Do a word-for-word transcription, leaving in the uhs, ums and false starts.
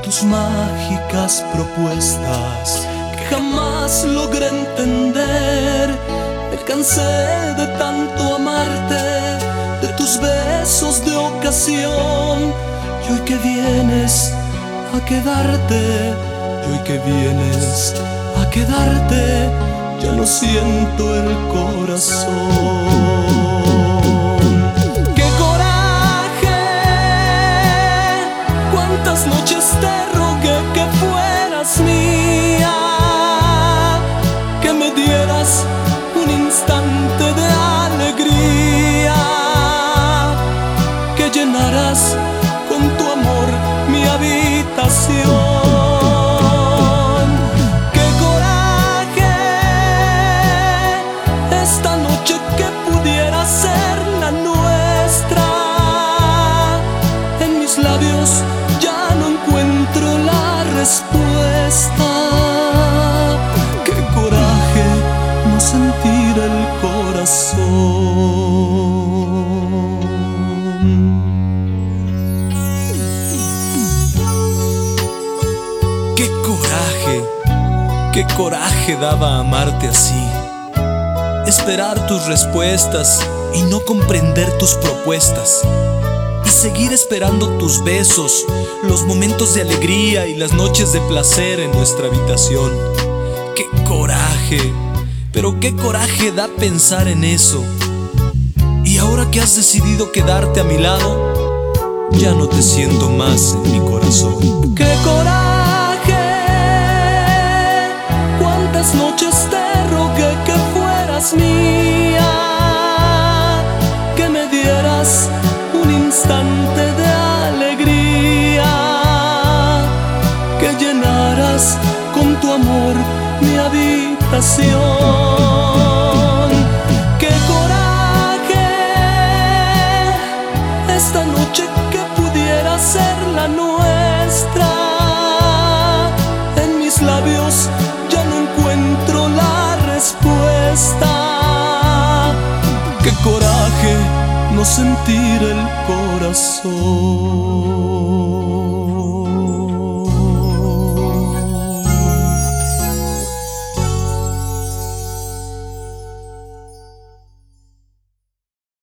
tus mágicas propuestas que jamás logré entender. Me cansé de tanto amarte, de tus besos de ocasión. Y hoy que vienes a quedarte, y hoy que vienes a quedarte, ya no siento el corazón. ¡Qué coraje! Cuántas noches te rogué que fueras mía, que me dieras un instante de alegría, que llenaras con tu amor mi habitación. Ya no encuentro la respuesta. Qué coraje no sentir el corazón. Qué coraje, qué coraje daba amarte así, esperar tus respuestas y no comprender tus propuestas, y seguir esperando tus besos, los momentos de alegría y las noches de placer en nuestra habitación. ¡Qué coraje! Pero qué coraje da pensar en eso. Y ahora que has decidido quedarte a mi lado, ya no te siento más en mi corazón. ¡Qué coraje! Cuántas noches te rogué que fueras mía, que me dieras un instante de alegría, que llenaras con tu amor mi habitación. ¡Qué coraje! Esta noche que pudiera ser la nuestra, en mis labios ya no encuentro la respuesta. ¡Qué coraje no sentir el corazón!